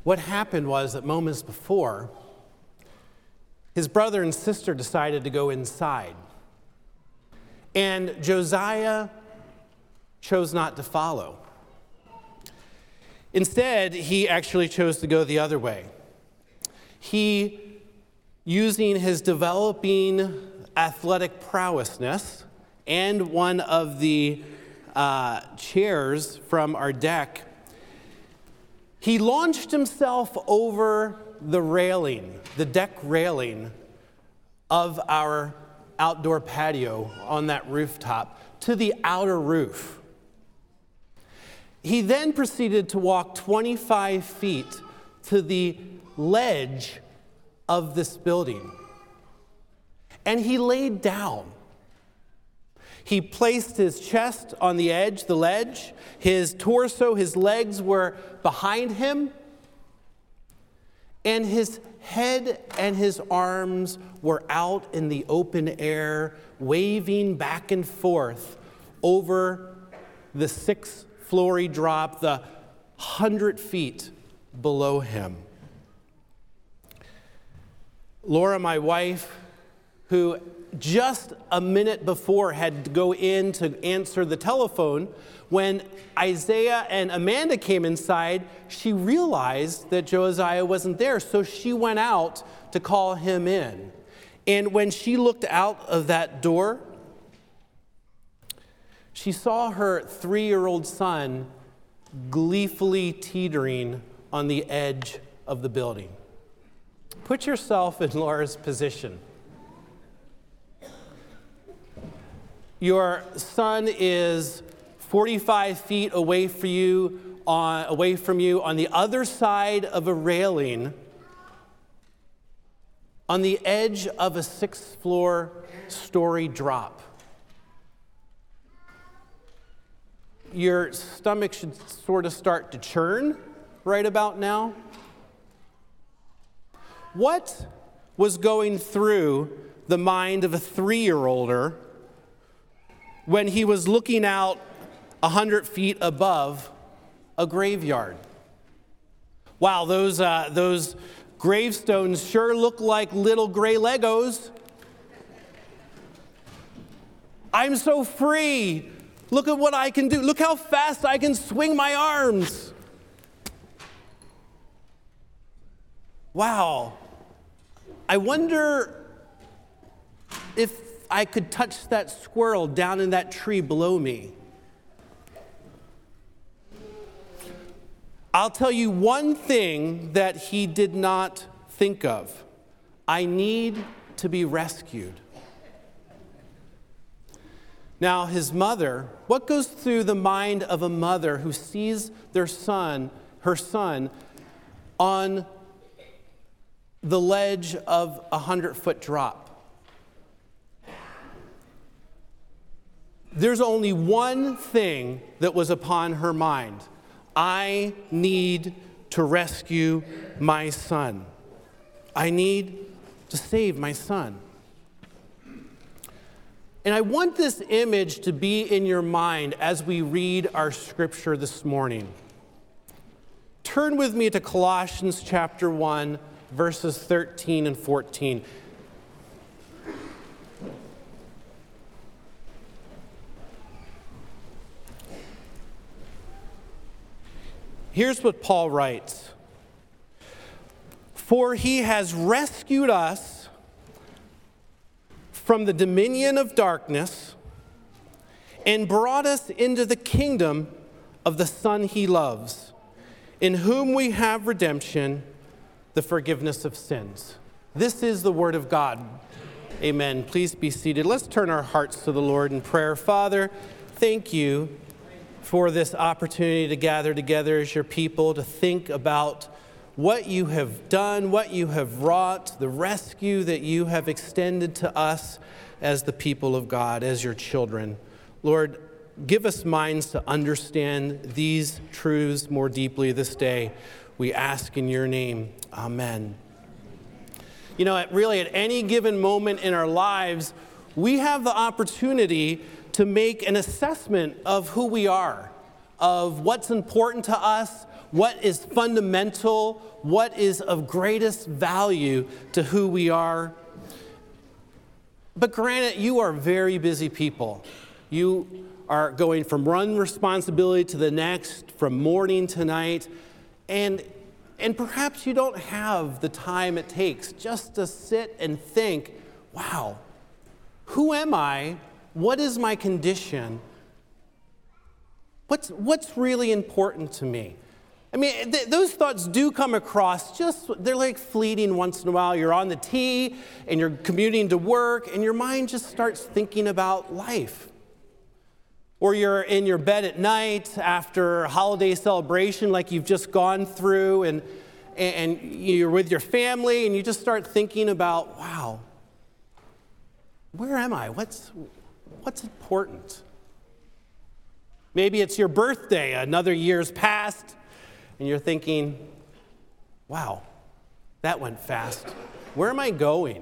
What happened was that moments before, his brother and sister decided to go inside. And Josiah chose not to follow. Instead, he actually chose to go the other way. He, using his developing athletic prowessness and one of the chairs from our deck, he launched himself over the railing, the deck railing of our outdoor patio on that rooftop to the outer roof. He then proceeded to walk 25 feet to the ledge of this building. And he laid down. He placed his chest on the edge, the ledge. His torso, his legs were behind him. And his head and his arms were out in the open air, waving back and forth over the 6-floor drop, the 100 feet below him. Laura, my wife, who just a minute before had to go in to answer the telephone, when Isaiah and Amanda came inside, she realized that Josiah wasn't there, so she went out to call him in. And when she looked out of that door, she saw her 3-year-old son gleefully teetering on the edge of the building. Put yourself in Laura's position. Your son is 45 feet away from you on the other side of a railing, on the edge of a 6-floor drop. Your stomach should sort of start to churn right about now. What was going through the mind of a 3-year-older when he was looking out 100 feet above a graveyard? Wow, those gravestones sure look like little gray Legos. I'm so free. Look at what I can do. Look how fast I can swing my arms. Wow. I wonder if I could touch that squirrel down in that tree below me. I'll tell you one thing that he did not think of. I need to be rescued. Now, his mother, what goes through the mind of a mother who sees her son on the ledge of a 100-foot drop? There's only one thing that was upon her mind. I need to rescue my son. I need to save my son. And I want this image to be in your mind as we read our scripture this morning. Turn with me to Colossians chapter 1, verses 13 and 14. Here's what Paul writes. For he has rescued us from the dominion of darkness and brought us into the kingdom of the Son he loves, in whom we have redemption, the forgiveness of sins. This is the word of God. Amen. Please be seated. Let's turn our hearts to the Lord in prayer. Father, thank you for this opportunity to gather together as your people, to think about what you have done, what you have wrought, the rescue that you have extended to us as the people of God, as your children. Lord, give us minds to understand these truths more deeply this day. We ask in your name. Amen. You know, at any given moment in our lives, we have the opportunity to make an assessment of who we are, of what's important to us, what is fundamental, what is of greatest value to who we are. But granted, you are very busy people. You are going from one responsibility to the next, from morning to night, and perhaps you don't have the time it takes just to sit and think, wow, who am I? What is my condition? What's really important to me? I mean, those thoughts do come across, they're like fleeting once in a while. You're on the T and you're commuting to work and your mind just starts thinking about life. Or you're in your bed at night after a holiday celebration like you've just gone through and you're with your family and you just start thinking about, wow, where am I? What's important? Maybe it's your birthday, another year's passed, and you're thinking, wow, that went fast. Where am I going?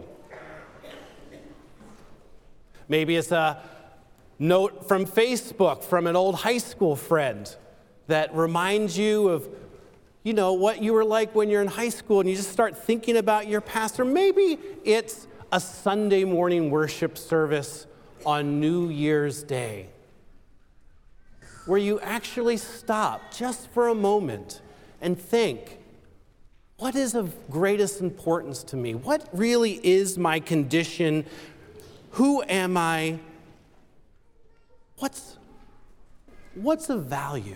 Maybe it's a note from Facebook from an old high school friend that reminds you of, what you were like when you're in high school, and you just start thinking about your past. Or maybe it's a Sunday morning worship service on New Year's Day, where you actually stop just for a moment and think, what is of greatest importance to me? What really is my condition? Who am I? What's of value?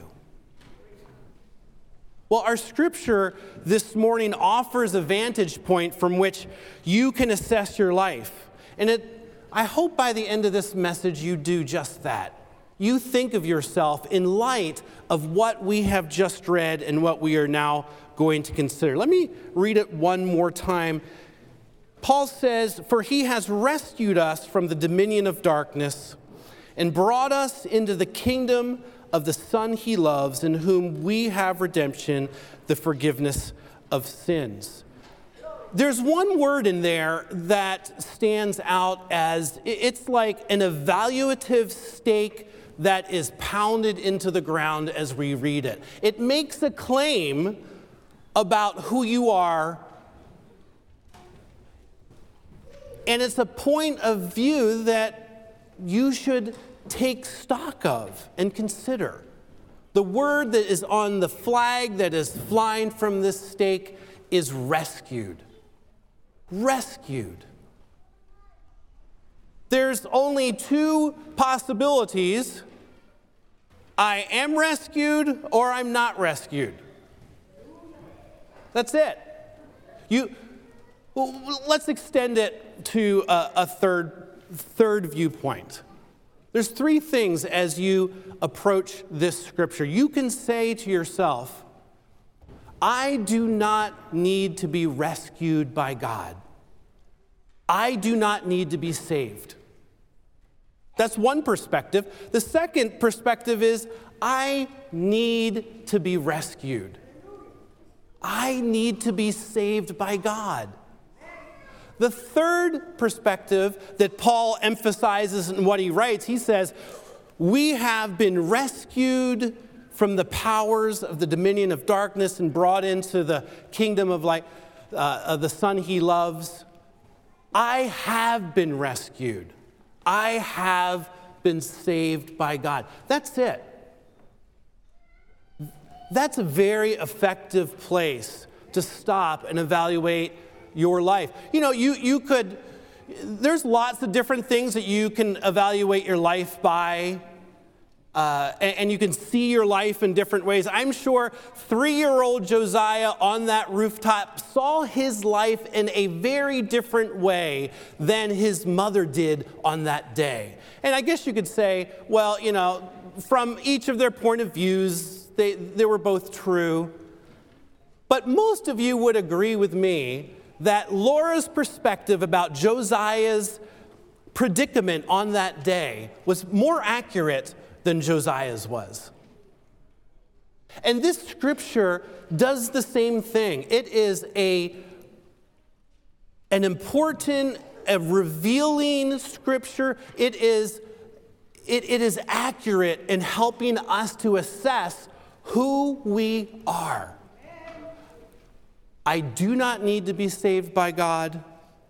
Well, our scripture this morning offers a vantage point from which you can assess your life. And I hope by the end of this message you do just that. You think of yourself in light of what we have just read and what we are now going to consider. Let me read it one more time. Paul says, "For he has rescued us from the dominion of darkness and brought us into the kingdom of the Son he loves, in whom we have redemption, the forgiveness of sins." There's one word in there that stands out as, it's like an evaluative stake that is pounded into the ground as we read it. It makes a claim about who you are, and it's a point of view that you should take stock of and consider. The word that is on the flag that is flying from this stake is rescued. Rescued. There's only two possibilities. I am rescued or I'm not rescued. That's it. Let's extend it to a third viewpoint. There's three things as you approach this scripture. You can say to yourself, I do not need to be rescued by God. I do not need to be saved. That's one perspective. The second perspective is, I need to be rescued. I need to be saved by God. The third perspective that Paul emphasizes in what he writes, he says, we have been rescued from the powers of the dominion of darkness and brought into the kingdom of light, of the Son he loves. I have been rescued. I have been saved by God. That's it. That's a very effective place to stop and evaluate your life. You could, there's lots of different things that you can evaluate your life by, and you can see your life in different ways. I'm sure 3-year-old Josiah on that rooftop saw his life in a very different way than his mother did on that day. And I guess you could say, well, from each of their point of views, they were both true. But most of you would agree with me that Laura's perspective about Josiah's predicament on that day was more accurate than Josiah's was. And this scripture does the same thing. It is an important, a revealing scripture. It is accurate in helping us to assess who we are. I do not need to be saved by God.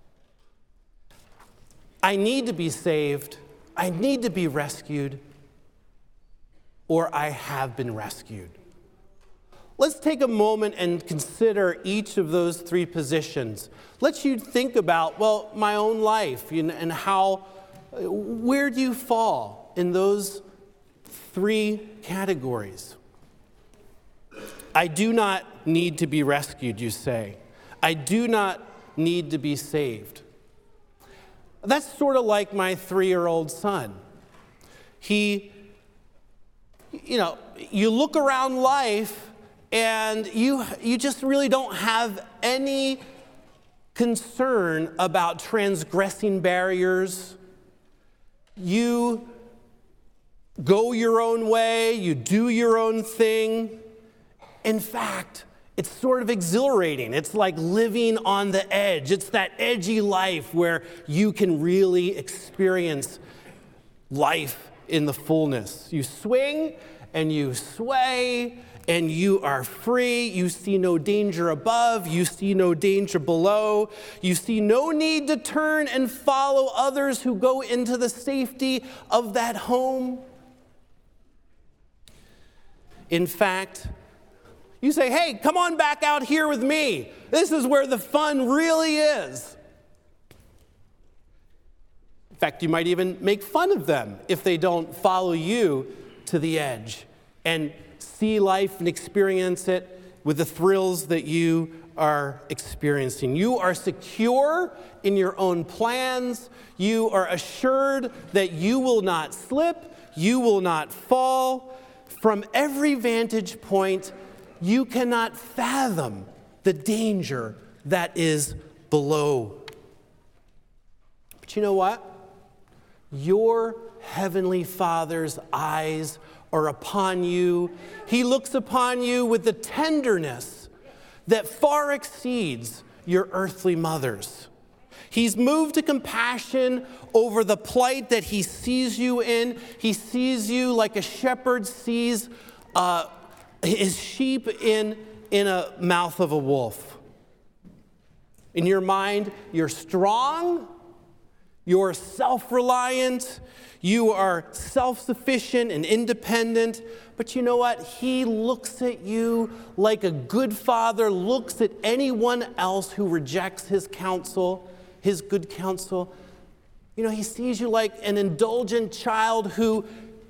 I need to be saved. I need to be rescued. Or I have been rescued. Let's take a moment and consider each of those three positions. Let you think about, well, my own life and how, where do you fall in those three categories? I do not need to be rescued, you say. I do not need to be saved. That's sort of like my 3-year-old son. You look around life and you just really don't have any concern about transgressing barriers. You go your own way, you do your own thing. In fact, it's sort of exhilarating. It's like living on the edge. It's that edgy life where you can really experience life in the fullness. You swing and you sway and you are free. You see no danger above. You see no danger below. You see no need to turn and follow others who go into the safety of that home. In fact, you say, hey, come on back out here with me. This is where the fun really is. In fact, you might even make fun of them if they don't follow you to the edge and see life and experience it with the thrills that you are experiencing. You are secure in your own plans. You are assured that you will not slip. You will not fall. From every vantage point, you cannot fathom the danger that is below. But you know what? Your heavenly Father's eyes are upon you. He looks upon you with the tenderness that far exceeds your earthly mother's. He's moved to compassion over the plight that he sees you in. He sees you like a shepherd sees his sheep in a mouth of a wolf. In your mind, you're strong, you're self-reliant, you are self-sufficient and independent, but you know what? He looks at you like a good father looks at anyone else who rejects his counsel, his good counsel. He sees you like an indulgent child who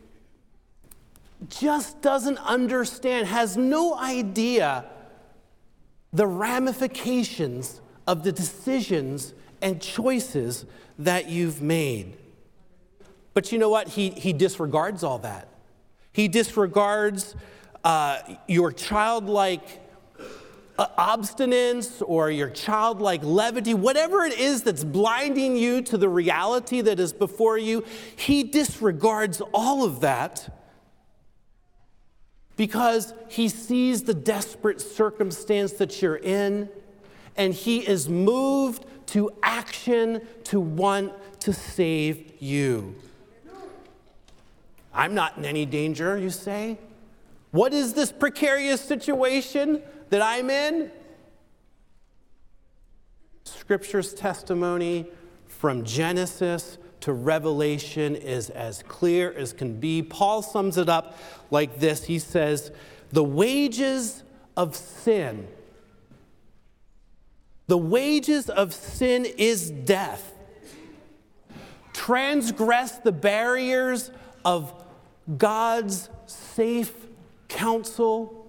just doesn't understand, has no idea the ramifications of the decisions and choices that you've made. But you know what? He disregards all that. He disregards your childlike obstinance or your childlike levity, whatever it is that's blinding you to the reality that is before you. He disregards all of that because he sees the desperate circumstance that you're in, and he is moved to action to want to save you. I'm not in any danger, you say. What is this precarious situation that I'm in? Scripture's testimony from Genesis to Revelation is as clear as can be. Paul sums it up like this. He says, the wages of sin is death. Transgress the barriers of God's safe counsel.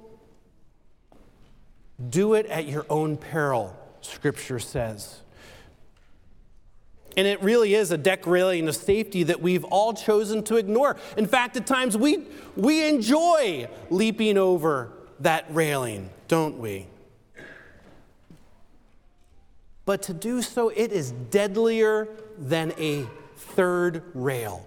Do it at your own peril, Scripture says. And it really is a deck railing of safety that we've all chosen to ignore. In fact, at times we enjoy leaping over that railing, don't we? But to do so, it is deadlier than a third rail.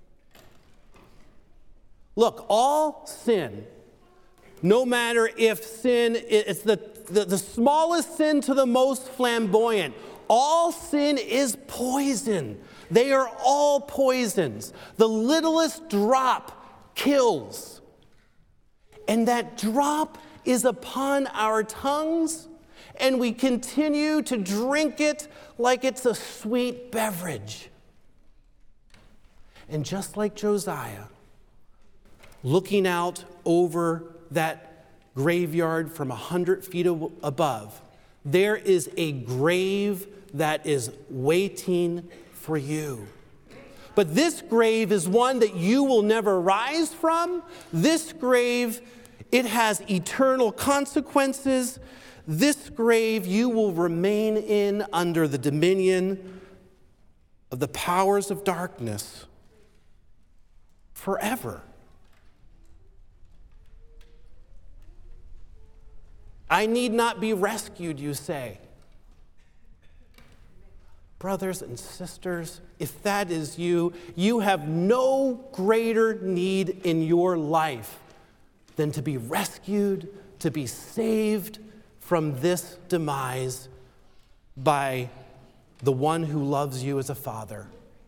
Look, all sin, no matter if sin is the smallest sin to the most flamboyant, all sin is poison. They are all poisons. The littlest drop kills. And that drop is upon our tongues, and we continue to drink it like it's a sweet beverage. And just like Josiah, looking out over that graveyard from 100 feet above, there is a grave that is waiting for you. But this grave is one that you will never rise from. This grave, it has eternal consequences. This grave you will remain in under the dominion of the powers of darkness forever. I need not be rescued, you say. Brothers and sisters, if that is you, you have no greater need in your life than to be rescued, to be saved from this demise by the one who loves you as a father.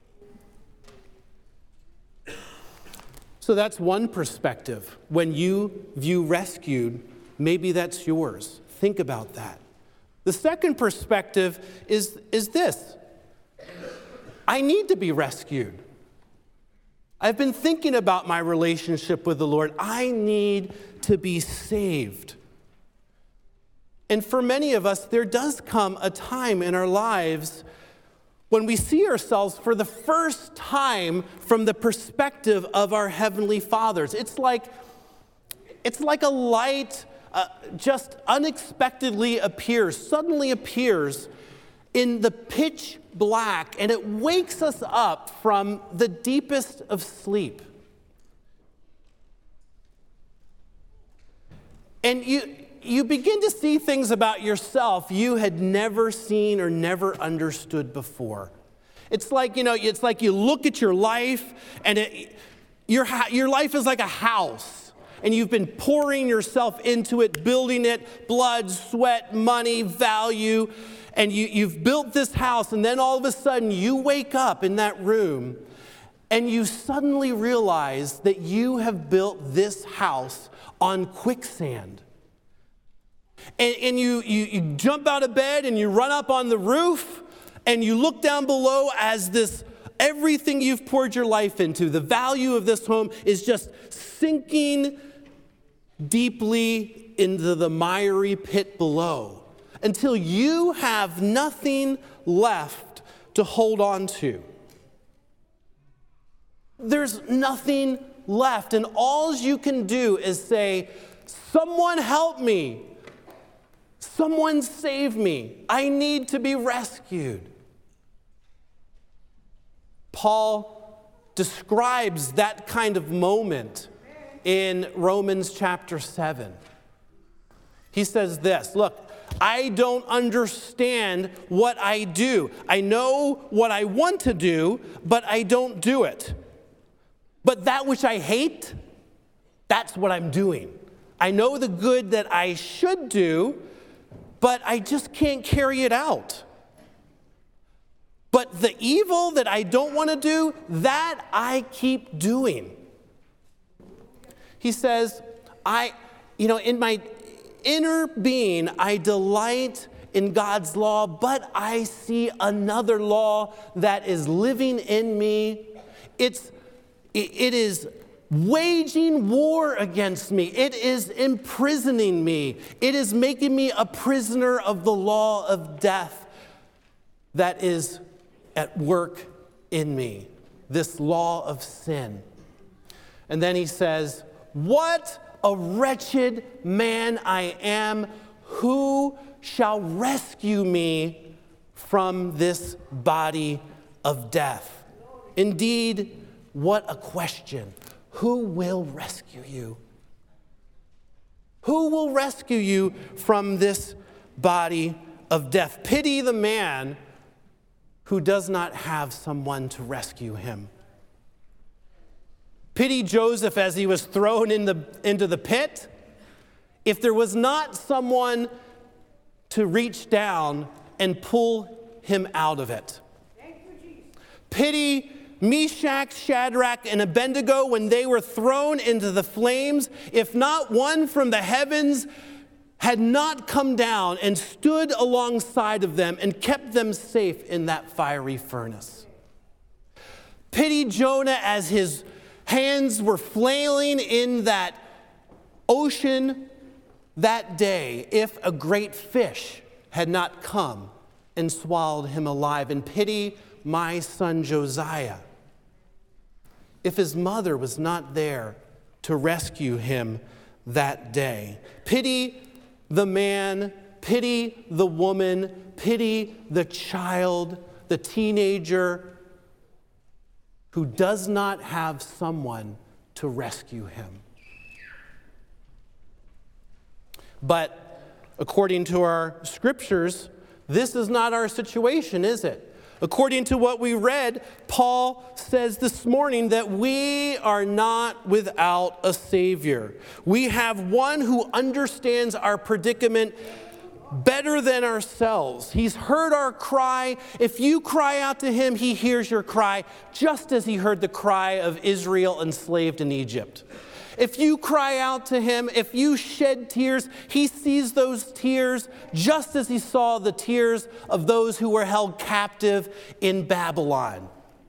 So that's one perspective. When you view rescued, maybe that's yours. Think about that. The second perspective is this. I need to be rescued. I've been thinking about my relationship with the Lord. I need to be saved. And for many of us, there does come a time in our lives when we see ourselves for the first time from the perspective of our Heavenly Fathers. It's like a light just unexpectedly suddenly appears in the pitch black, and it wakes us up from the deepest of sleep. And you begin to see things about yourself you had never seen or never understood before. It's like, you look at your life, and your life is like a house. And you've been pouring yourself into it, building it, blood, sweat, money, value. And you've built this house, and then all of a sudden you wake up in that room, and you suddenly realize that you have built this house on quicksand. And you jump out of bed, and you run up on the roof, and you look down below as everything you've poured your life into, the value of this home is just sinking deeply into the miry pit below, until you have nothing left to hold on to. There's nothing left, and all you can do is say, someone help me. Someone save me. I need to be rescued. Paul describes that kind of moment in Romans chapter 7. He says this, look, I don't understand what I do. I know what I want to do, but I don't do it. But that which I hate, that's what I'm doing. I know the good that I should do, but I just can't carry it out. But the evil that I don't want to do, that I keep doing. He says, in my inner being, I delight in God's law, but I see another law that is living in me. It is waging war against me. It is imprisoning me. It is making me a prisoner of the law of death that is at work in me, this law of sin. And then he says, what a wretched man I am. Who shall rescue me from this body of death? Indeed, what a question. Who will rescue you? Who will rescue you from this body of death? Pity the man who does not have someone to rescue him. Pity Joseph as he was thrown into the pit. If there was not someone to reach down and pull him out of it. Pity Meshach, Shadrach, and Abednego when they were thrown into the flames. If not one from the heavens had not come down and stood alongside of them and kept them safe in that fiery furnace. Pity Jonah as his hands were flailing in that ocean that day if a great fish had not come and swallowed him alive. And pity my son Josiah if his mother was not there to rescue him that day. Pity the man, pity the woman, pity the child, the teenager who does not have someone to rescue him. But according to our scriptures, this is not our situation, is it? According to what we read, Paul says this morning that we are not without a Savior. We have one who understands our predicament better than ourselves. He's heard our cry. If you cry out to him, he hears your cry, just as he heard the cry of Israel enslaved in Egypt. If you cry out to him, if you shed tears, he sees those tears just as he saw the tears of those who were held captive in Babylon.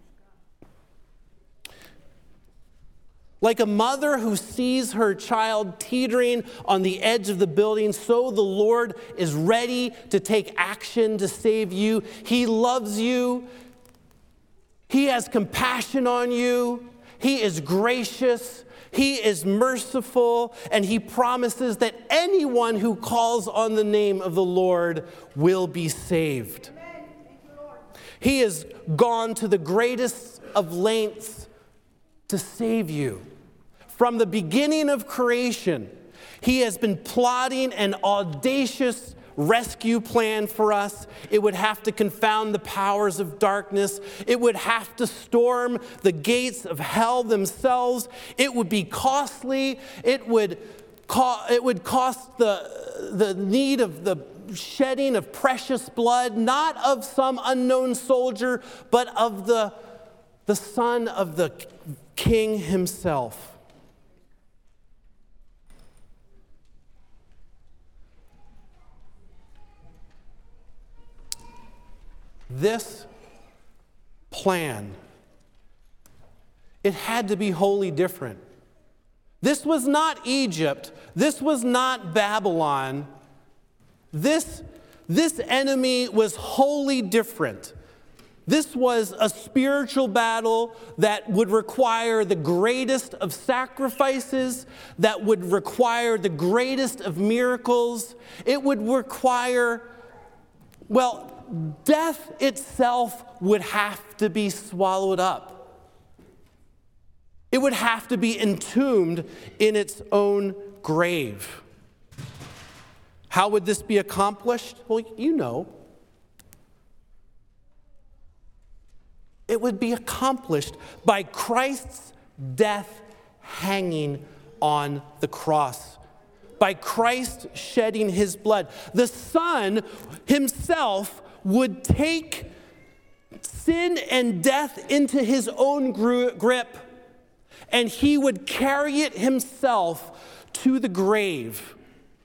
Like a mother who sees her child teetering on the edge of the building, so the Lord is ready to take action to save you. He loves you. He has compassion on you. He is gracious. He is merciful, and he promises that anyone who calls on the name of the Lord will be saved. He has gone to the greatest of lengths to save you. From the beginning of creation, he has been plotting an audacious rescue plan for us. It would have to confound the powers of darkness. It would have to storm the gates of hell themselves. It would be costly. It would cost the need of the shedding of precious blood, not of some unknown soldier, but of the son of the king himself. This plan, it had to be wholly different. This was not Egypt. This was not Babylon. This enemy was wholly different. This was a spiritual battle that would require the greatest of sacrifices, that would require the greatest of miracles. It would require, death itself would have to be swallowed up. It would have to be entombed in its own grave. How would this be accomplished? Well, you know. It would be accomplished by Christ's death hanging on the cross. By Christ shedding his blood. The Son himself would take sin and death into his own grip, and he would carry it himself to the grave.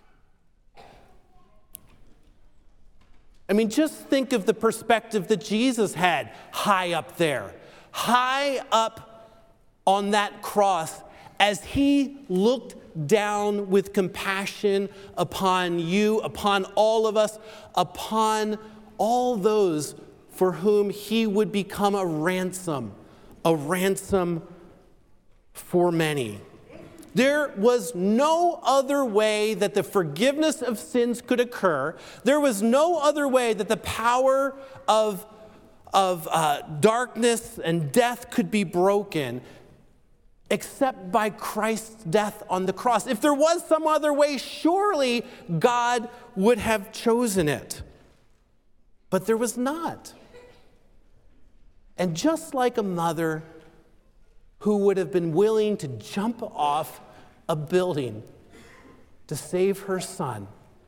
I mean, just think of the perspective that Jesus had high up there, high up on that cross, as he looked down with compassion upon you, upon all of us, upon all those for whom he would become a ransom for many. There was no other way that the forgiveness of sins could occur. There was no other way that the power of darkness and death could be broken except by Christ's death on the cross. If there was some other way, surely God would have chosen it. But there was not. And just like a mother who would have been willing to jump off a building to save her son,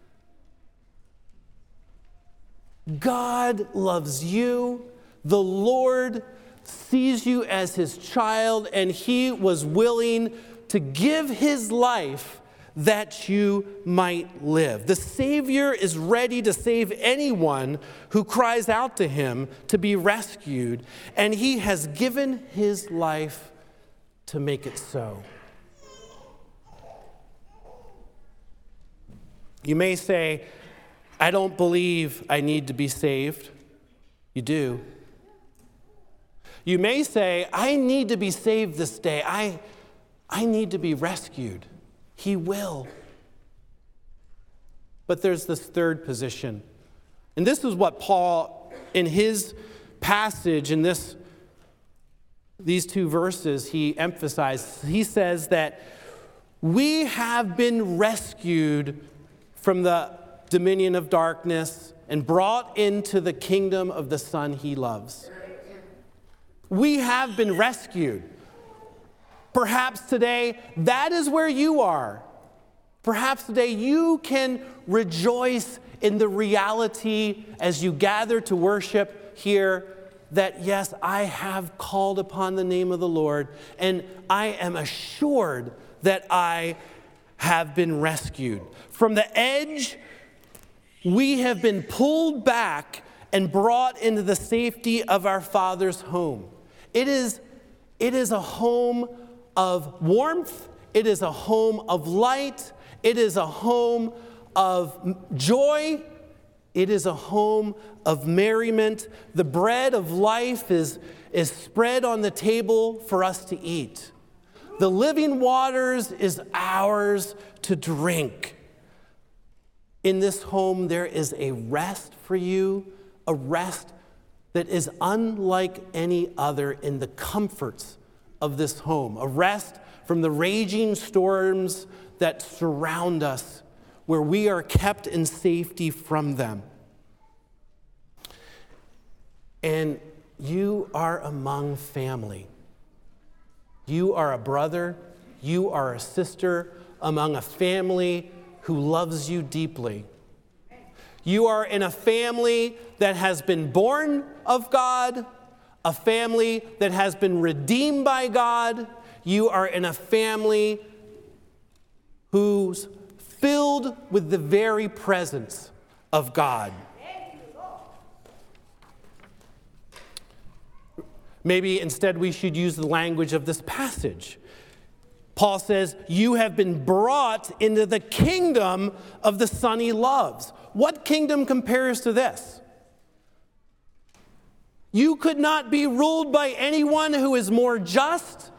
God loves you. The Lord sees you as his child, and he was willing to give his life that you might live. The Savior is ready to save anyone who cries out to him to be rescued, and he has given his life to make it so. You may say, I don't believe I need to be saved. You do. You may say, I need to be saved this day. I need to be rescued. He will. But there's this third position. And this is what Paul, in his passage, in these two verses, he emphasizes. He says that we have been rescued from the dominion of darkness and brought into the kingdom of the Son he loves. We have been rescued. Perhaps today, that is where you are. Perhaps today you can rejoice in the reality as you gather to worship here that, yes, I have called upon the name of the Lord, and I am assured that I have been rescued. From the edge, we have been pulled back and brought into the safety of our Father's home. It is a home of warmth. It is a home of light. It is a home of joy. It is a home of merriment. The bread of life is spread on the table for us to eat. The living waters is ours to drink. In this home, there is a rest for you, a rest that is unlike any other in the comforts of this home, a rest from the raging storms that surround us, where we are kept in safety from them. And you are among family. You are a brother, you are a sister among a family who loves you deeply. You are in a family that has been born of God, a family that has been redeemed by God. You are in a family who's filled with the very presence of God. Maybe instead we should use the language of this passage. Paul says, you have been brought into the kingdom of the Son he loves. What kingdom compares to this? You could not be ruled by anyone who is more just,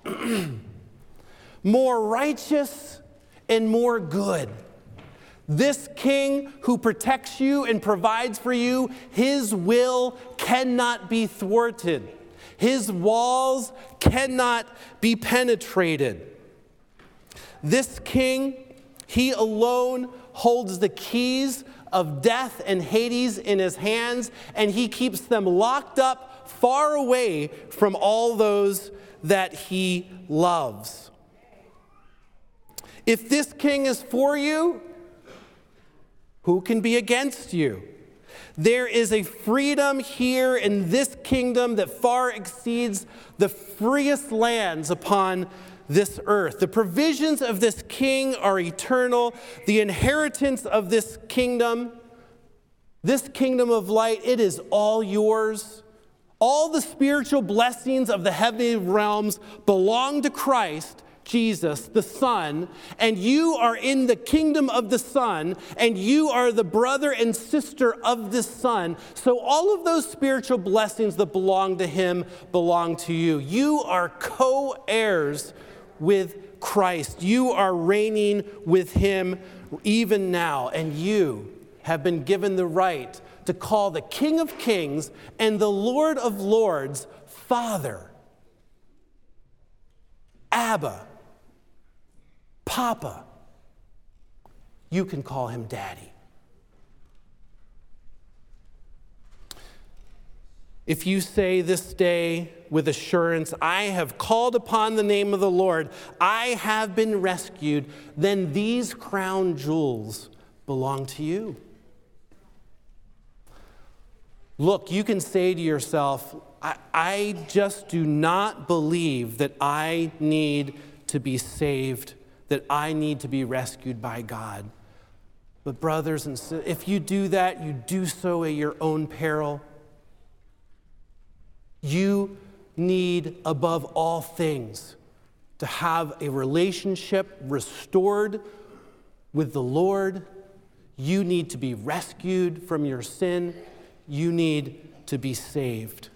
more righteous, and more good. This king who protects you and provides for you, his will cannot be thwarted. His walls cannot be penetrated. This king, he alone holds the keys of death and Hades in his hands, and he keeps them locked up far away from all those that he loves. If this king is for you, who can be against you? There is a freedom here in this kingdom that far exceeds the freest lands upon this earth. The provisions of this king are eternal. The inheritance of this kingdom of light, it is all yours. All the spiritual blessings of the heavenly realms belong to Christ Jesus, the Son, and you are in the kingdom of the Son, and you are the brother and sister of the Son. So all of those spiritual blessings that belong to him belong to you. You are co-heirs with Christ. You are reigning with him even now, and you have been given the right to call the King of Kings and the Lord of Lords Father, Abba, Papa. You can call him Daddy. If you say this day with assurance, I have called upon the name of the Lord, I have been rescued, then these crown jewels belong to you. Look, you can say to yourself, I just do not believe that I need to be saved, that I need to be rescued by God. But brothers and sisters, if you do that, you do so at your own peril. You need, above all things, to have a relationship restored with the Lord. You need to be rescued from your sin. You need to be saved.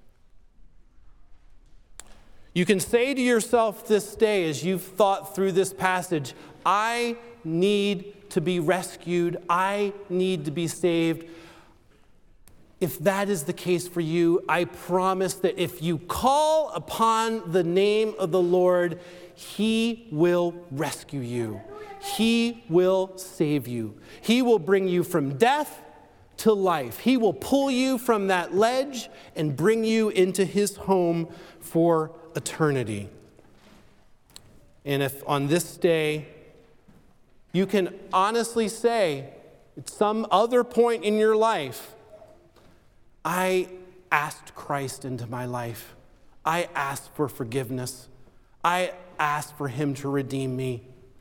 You can say to yourself this day, as you've thought through this passage, I need to be rescued. I need to be saved. If that is the case for you, I promise that if you call upon the name of the Lord, He will rescue you. He will save you. He will bring you from death to life. He will pull you from that ledge and bring you into His home for eternity. And if on this day you can honestly say, at some other point in your life, I asked Christ into my life. I asked for forgiveness. I asked for Him to redeem me.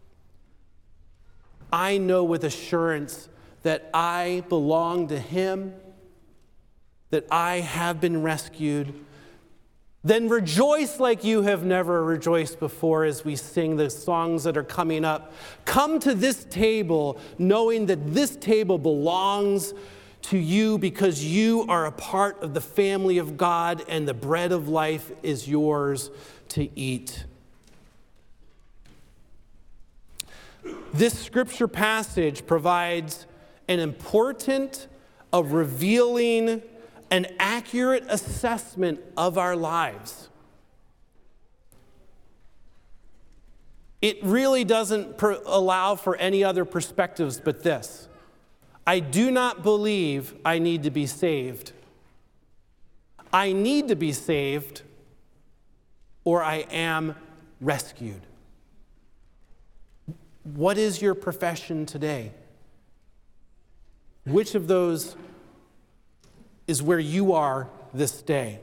I know with assurance that I belong to Him, that I have been rescued. Then rejoice like you have never rejoiced before as we sing the songs that are coming up. Come to this table knowing that this table belongs to you because you are a part of the family of God and the bread of life is yours to eat. This scripture passage provides an important, a revealing, an accurate assessment of our lives. It really doesn't allow for any other perspectives but this. I do not believe I need to be saved. I need to be saved, or I am rescued. What is your profession today? Which of those is where you are this day?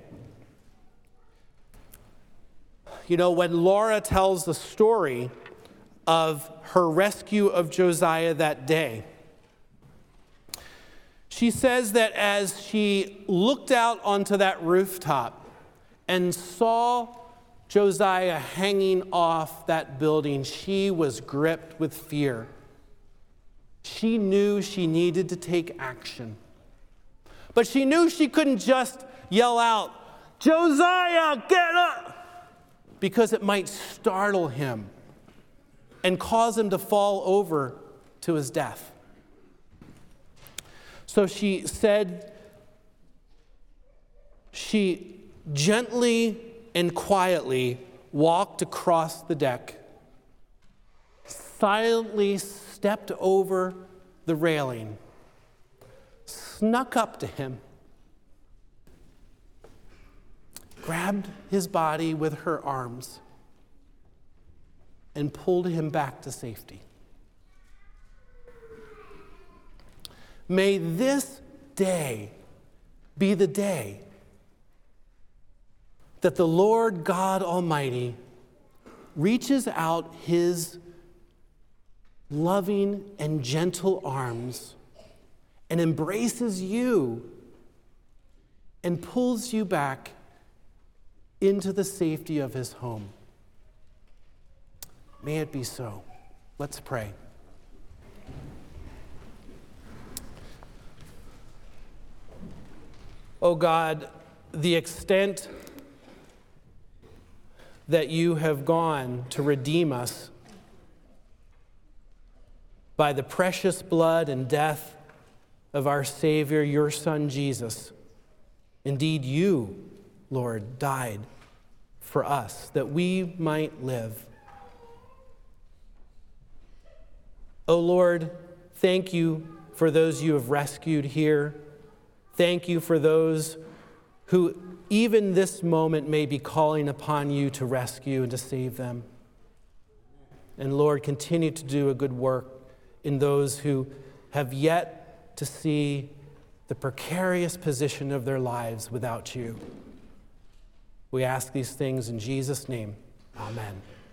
You know, when Laura tells the story of her rescue of Josiah that day, she says that as she looked out onto that rooftop and saw Josiah hanging off that building, she was gripped with fear. She knew she needed to take action. But she knew she couldn't just yell out, Josiah, get up! Because it might startle him and cause him to fall over to his death. So she said, she gently and quietly walked across the deck, silently stepped over the railing, snuck up to him, grabbed his body with her arms, and pulled him back to safety. May this day be the day that the Lord God Almighty reaches out His loving and gentle arms and embraces you and pulls you back into the safety of His home. May it be so. Let's pray. Oh God, the extent that you have gone to redeem us by the precious blood and death of our Savior, your Son, Jesus. Indeed, you, Lord, died for us that we might live. Oh Lord, thank you for those you have rescued here. Thank you for those who even this moment may be calling upon you to rescue and to save them. And Lord, continue to do a good work in those who have yet to see the precarious position of their lives without you. We ask these things in Jesus' name. Amen.